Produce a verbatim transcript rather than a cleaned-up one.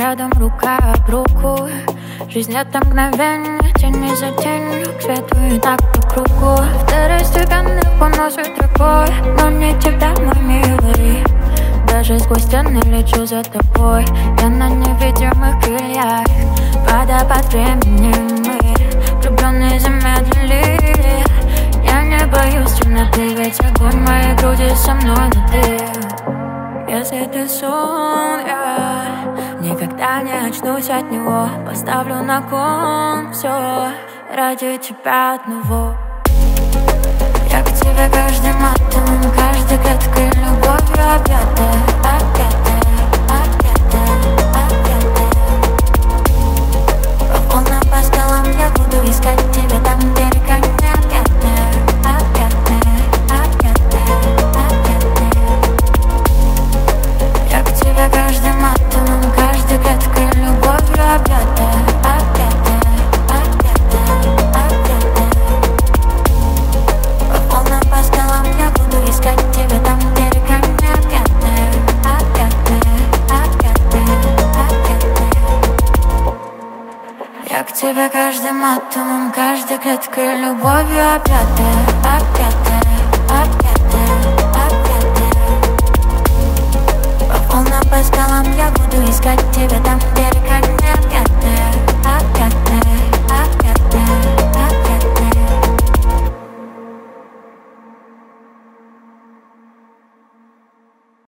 рядом, рука об руку. Жизнь — это мгновение, тень за тенью, к свету и так по кругу. Второстепенных уносит рукой, но не тебя, мой милый. Даже сквозь стены лечу за тобой, я на невидимых крыльях. Водопад времени мы, влюбленные замедлили. Я не боюсь темноты, ведь огонь в моей груди со мной, но ты. Если ты сон, я никогда не очнусь от него. Поставлю на кон все ради тебя одного. Я к тебе каждым атомом, каждой клеткой любовью объятая, объятая, объятая, объятая. По волнам, по скалам я буду искать тебя там, где река необъятная, объятная, объятная, объятная. Я к тебе каждым атомом, каждой клеткой любовью объятая, объятая, объятая, объятая. По волнам, по скалам я буду искать тебя там, где река необъятная, объятная, объятная, объятная. Я к тебе каждым атомом, каждой клеткой любовью объятая, объятая, объятая, объятая. По волнам, по скалам я буду искать тебя там.